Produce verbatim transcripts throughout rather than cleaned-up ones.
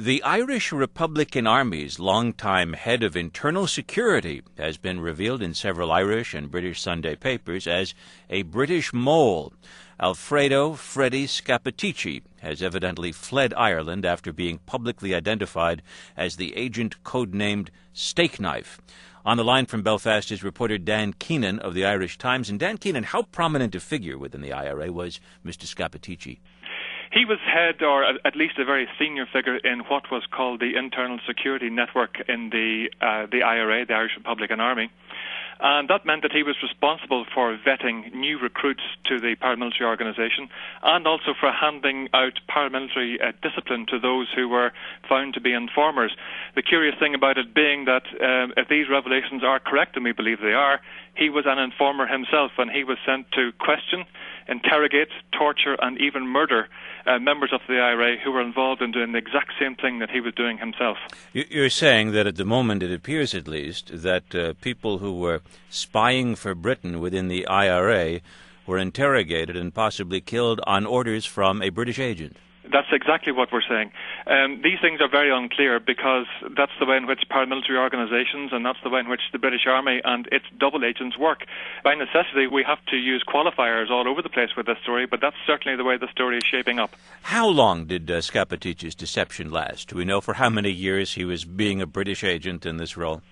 The Irish Republican Army's longtime head of internal security has been revealed in several Irish and British Sunday papers as a British mole. Alfredo Freddy Scappaticci has evidently fled Ireland after being publicly identified as the agent codenamed Steakknife. On the line from Belfast is reporter Dan Keenan of the Irish Times. And Dan Keenan, how prominent a figure within the I R A was Mister Scappaticci? He was head, or at least a very senior figure, in what was called the Internal Security Network in the uh, the I R A, the Irish Republican Army. And that meant that he was responsible for vetting new recruits to the paramilitary organisation and also for handing out paramilitary uh, discipline to those who were found to be informers. The curious thing about it being that uh, if these revelations are correct, and we believe they are, he was an informer himself, and he was sent to question, interrogate, torture and even murder uh, members of the I R A who were involved in doing the exact same thing that he was doing himself. You're saying that at the moment, it appears at least, that uh, people who were spying for Britain within the I R A were interrogated and possibly killed on orders from a British agent. That's exactly what we're saying. Um, these things are very unclear because that's the way in which paramilitary organisations and that's the way in which the British Army and its double agents work. By necessity, we have to use qualifiers all over the place with this story, but that's certainly the way the story is shaping up. How long did uh, Scappaticci's deception last? Do we know for how many years he was being a British agent in this role?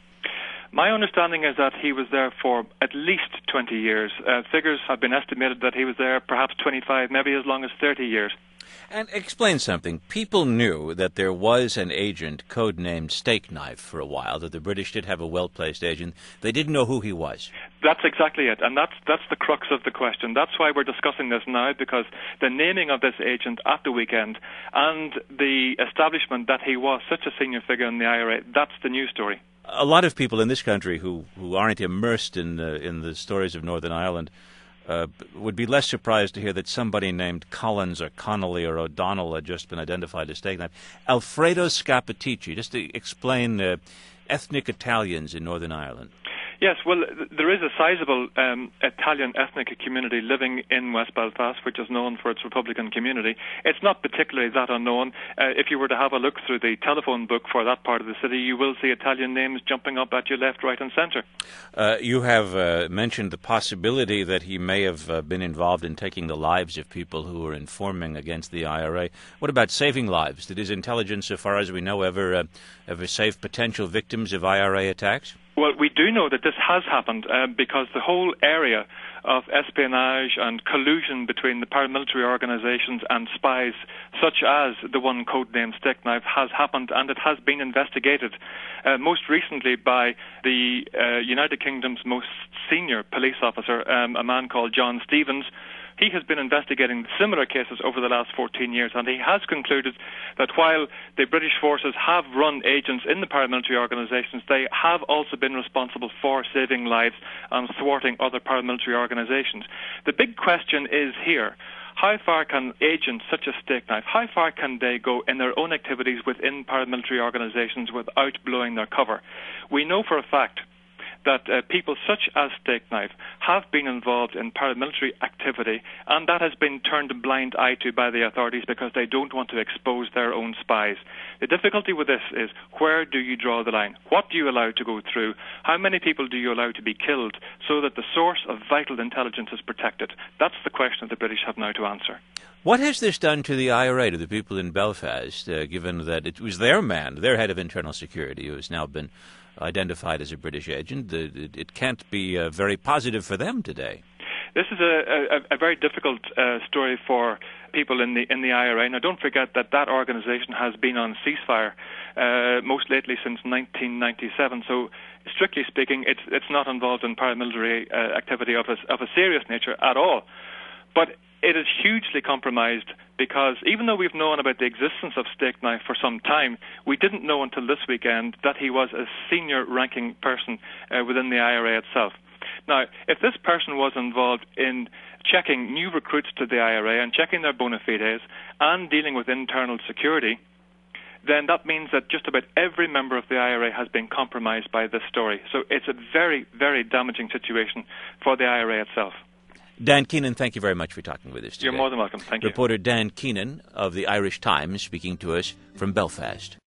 My understanding is that he was there for at least twenty years. Uh, figures have been estimated that he was there perhaps twenty-five, maybe as long as thirty years. And explain something. People knew that there was an agent codenamed Steakknife for a while, that the British did have a well-placed agent. They didn't know who he was. That's exactly it, and that's that's the crux of the question. That's why we're discussing this now, because the naming of this agent at the weekend and the establishment that he was such a senior figure in the I R A, that's the news story. A lot of people in this country who, who aren't immersed in, uh, in the stories of Northern Ireland Uh, would be less surprised to hear that somebody named Collins or Connolly or O'Donnell had just been identified as Steakknife. Alfredo Scappaticci, just to explain uh, ethnic Italians in Northern Ireland. Yes, well, there is a sizable um, Italian ethnic community living in West Belfast, which is known for its Republican community. It's not particularly that unknown. Uh, if you were to have a look through the telephone book for that part of the city, you will see Italian names jumping up at you left, right and centre. Uh, you have uh, mentioned the possibility that he may have uh, been involved in taking the lives of people who were informing against the I R A. What about saving lives? Did his intelligence, so far as we know, ever, uh, ever save potential victims of I R A attacks? Well, we do know that this has happened uh, because the whole area of espionage and collusion between the paramilitary organisations and spies, such as the one codenamed Steakknife, has happened, and it has been investigated, uh, most recently by the uh, United Kingdom's most senior police officer, um, a man called John Stevens. He has been investigating similar cases over the last fourteen years, and he has concluded that while the British forces have run agents in the paramilitary organisations, they have also been responsible for saving lives and thwarting other paramilitary organisations. The big question is here: how far can agents such as Steakknife, how far can they go in their own activities within paramilitary organisations without blowing their cover? We know for a fact that uh, people such as Steakknife have been involved in paramilitary activity, and that has been turned a blind eye to by the authorities because they don't want to expose their own spies. The difficulty with this is, where do you draw the line? What do you allow to go through? How many people do you allow to be killed so that the source of vital intelligence is protected? That's the question that the British have now to answer. What has this done to the I R A, to the people in Belfast, uh, given that it was their man, their head of internal security, who has now been identified as a British agent? It, it can't be uh, very positive for them today. This is a, a, a very difficult uh, story for people in the in the I R A. Now, don't forget that that organisation has been on ceasefire uh, most lately since nineteen ninety-seven. So, strictly speaking, it's it's not involved in paramilitary uh, activity of a, of a serious nature at all. But it is hugely compromised because even though we've known about the existence of Steakknife for some time, we didn't know until this weekend that he was a senior-ranking person uh, within the I R A itself. Now, if this person was involved in checking new recruits to the I R A and checking their bona fides and dealing with internal security, then that means that just about every member of the I R A has been compromised by this story. So it's a very, very damaging situation for the I R A itself. Dan Keenan, thank you very much for talking with us today. You're more than welcome. Thank you. Reporter Dan Keenan of the Irish Times speaking to us from Belfast.